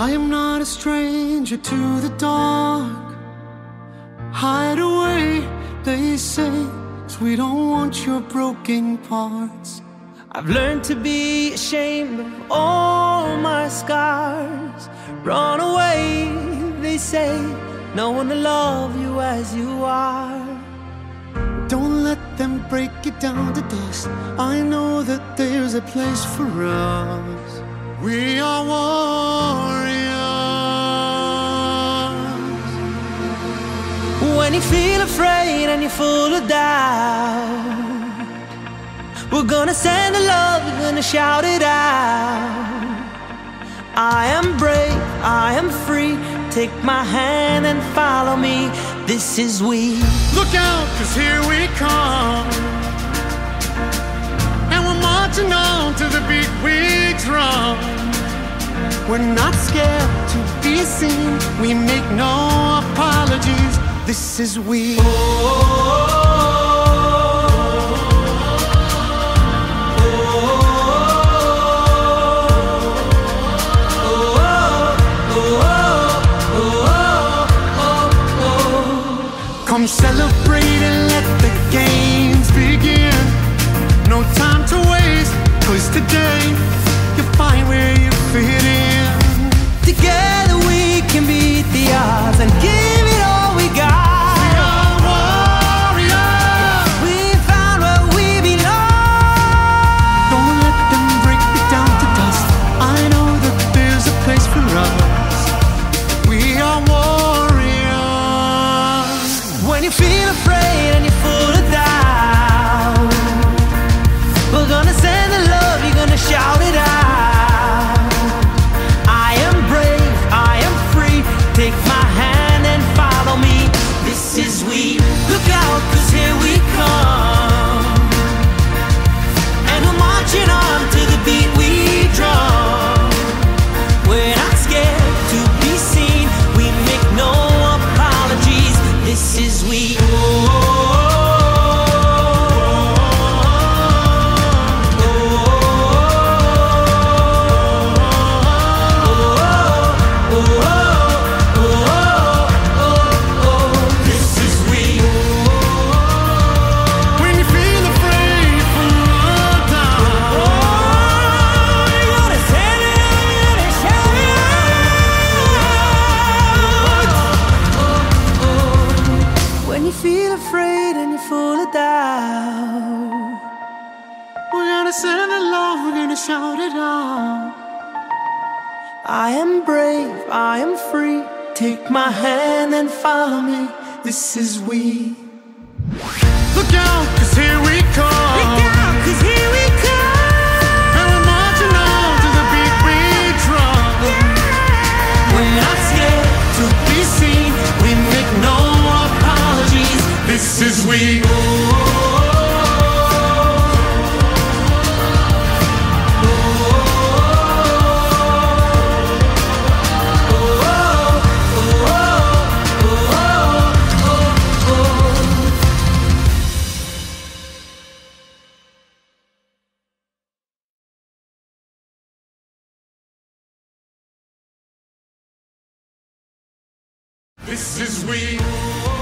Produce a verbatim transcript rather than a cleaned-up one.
I am not a stranger to the dark. Hide away, they say, 'cause we don't want your broken parts. I've learned to be ashamed of all my scars. Run away, they say, no one will love you as you are. Don't let them break you down to dust. I know that there's a place for us. We are warriors. When you feel afraid and you're full of doubt, we're gonna send the love, we're gonna shout it out. I am brave, I am free. Take my hand and follow me. This is we. Look out, 'cause here we come. And we're marching on to the beat we drum. We're not scared to be seen. We make no apologies. This is we. Oh, come celebrate and let the games begin. No time to waste, 'cause today you'll find where you fit in. Together we can beat the odds and give it all we got. We are warriors. We found where we belong. Don't let them break you down to dust. I know that there's a place for us. We are warriors. When you feel afraid and you're full of doubt, we're gonna send the love, you're gonna shout it out. I am brave, I am free. Take my hand and follow me. This is we. Look out, 'cause here we come. And we're marching on to the beat we drum. We're not scared to be seen. We make no apologies. This is we. Feel afraid and you're full of doubt, We're gonna send the love, we're gonna shout it out. I am brave, I am free. Take my hand and follow me. This is we. Look out, 'cause here we come. Look out, 'cause here we come. And we're marching on to the beat we drum. Yeah. We're not scared to be seen. We make no apologies. This is we. This is we.